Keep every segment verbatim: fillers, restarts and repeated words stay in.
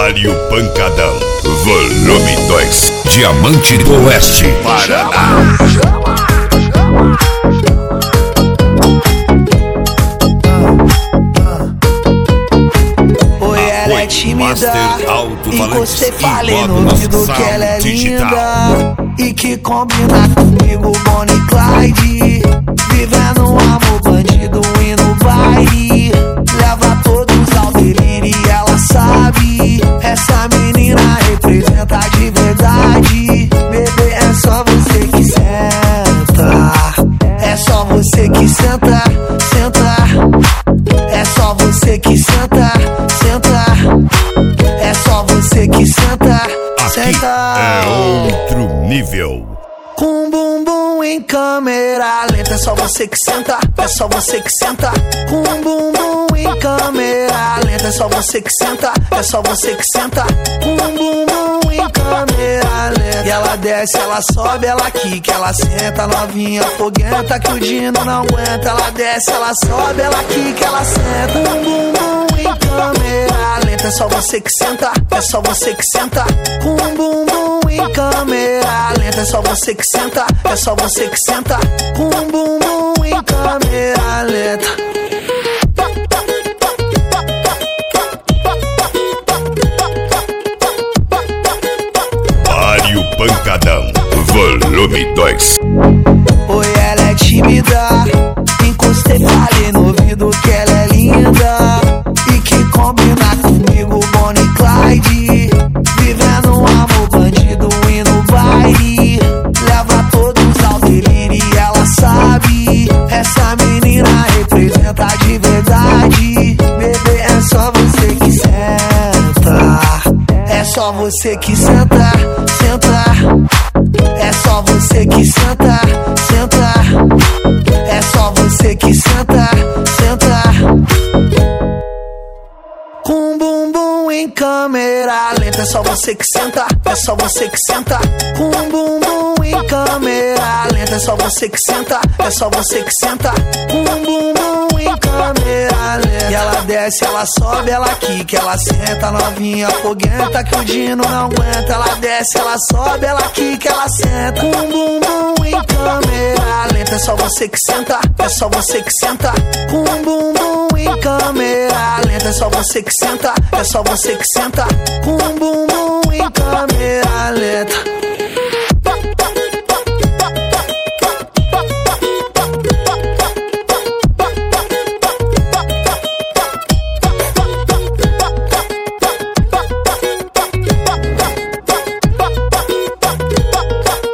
Mário Pancadão, volume dois, Diamante do Oeste, Paraná. Oi, ela é tímida, encostei, falei no ouvido que ela é linda e que combina comigo, Bonnie e Clyde. Vivendo um amor bandido e no baile, leva todos ao delírio e ela sabe. Essa menina representa de verdade. Bebê, é só você que senta, é só você que senta, senta. É só você que senta, senta. É só você que senta, senta. É outro nível. Com bumbum em câmera lenta, é só você que senta, é só você que senta. Com bumbum em câmera lenta, é só você que senta, é só você que senta. Com bumbum em câmera lenta. E ela desce, ela sobe, ela quica, ela senta, novinha foguenta que o Dino não aguenta. Ela desce, ela sobe, ela quica, ela senta. Com bumbum em câmera lenta, é só você que senta, é só você que senta. Com bumbum em câmera lenta, é só você que senta, é só você que senta. Com bumbum em câmera lenta. Mário Pancadão, volume dois. Oi, ela é tímida, encostei, falei no ouvido que ela é linda e que combina comigo, Bonnie e Clyde. Vivendo um amor bandido e no baile, leva todos ao delírio e ela sabe. Essa menina representa de verdade. Bebê, é só você que senta, é só você que senta, senta. É só você que senta, senta. É só você que senta, senta. Com bumbum em câmera lenta, é só você que senta, é só você que senta. Com bumbum em câmera lenta, é só você que senta, é só você que senta. Com bumbum em câmera lenta. E ela desce, ela sobe, ela quica, ela senta, novinha foguenta que o Dino não aguenta. Ela desce, ela sobe, ela quica, ela senta. Com bumbum em câmera lenta, é só você que senta, é só você que senta. Com bumbum em câmera lenta, é só você que senta, é só você que senta. Com bumbum em câmera lenta.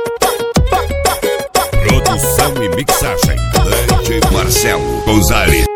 Produção e mixagem, D J Marcelo Gonzalez.